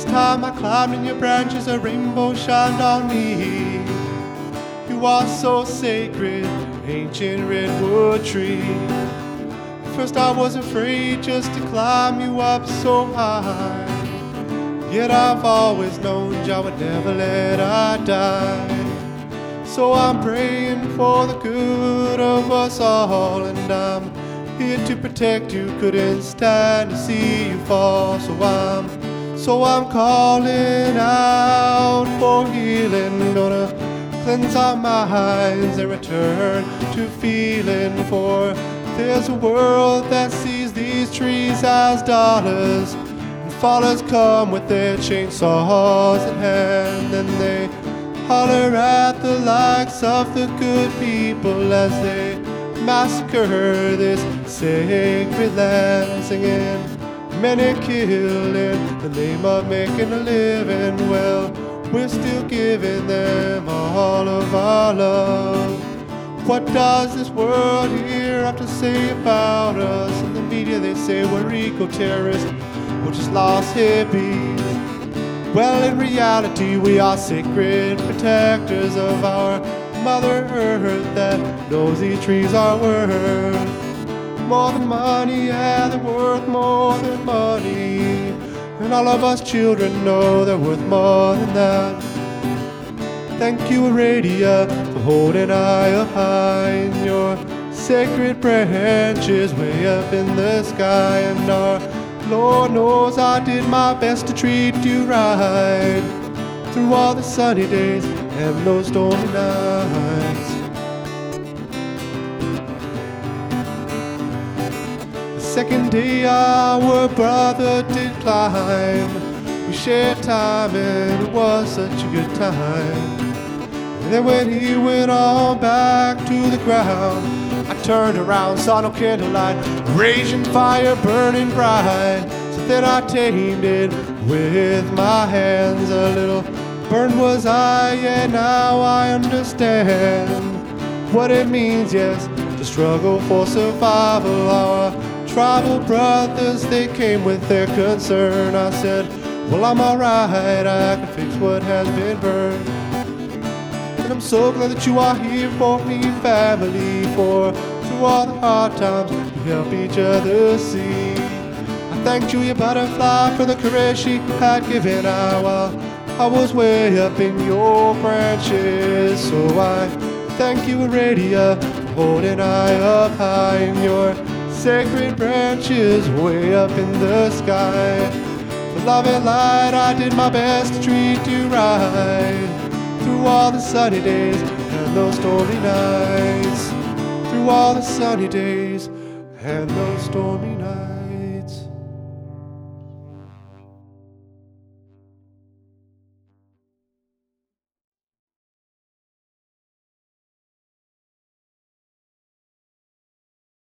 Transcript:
time I climbed in your branches, a rainbow shined on me. You are so sacred, ancient redwood tree. First I was afraid just to climb you up so high, yet I've always known Jah would never let I die. So I'm praying for the good of us all, and I'm here to protect you, couldn't stand to see you fall. So I'm calling out for healing, gonna cleanse our minds and return to feeling. For there's a world that sees these trees as daughters, and fathers come with their chainsaws in hand, and they holler at the likes of the good people as they massacre this sacred land, singing many killed in the name of making a living. Well, we're still giving them all of our love. What does this world here have to say about us? In the media they say we're eco-terrorists, we're just lost hippies. Well, in reality we are sacred protectors of our Mother Earth that knows these trees are worth more than money, yeah, they're worth more than money. And all of us children know they're worth more than that. Thank you, Aradia, for holding I up high in your sacred branches way up in the sky. And our Lord knows I did my best to treat you right through all the sunny days and those stormy nights. The second day our brother did climb, we shared time and it was such a good time. And then when he went on back to the ground, I turned around, saw no candlelight, raging fire burning bright. So then I tamed it with my hands. A little burned was I, yeah, now I understand what it means, yes, to struggle for survival. Our tribal brothers, they came with their concern. I said, well, I'm alright, I can fix what has been burned. And I'm so glad that you are here for me, family, for through all the hard times we help each other see. I thanked Julia Butterfly for the caress she had given I while I was way up in your branches. So I thank you, Aradia, for holding I up high in your sacred branches way up in the sky. For love and light I did my best to treat you right through all the sunny days and those stormy nights. Through all the sunny days and those stormy nights.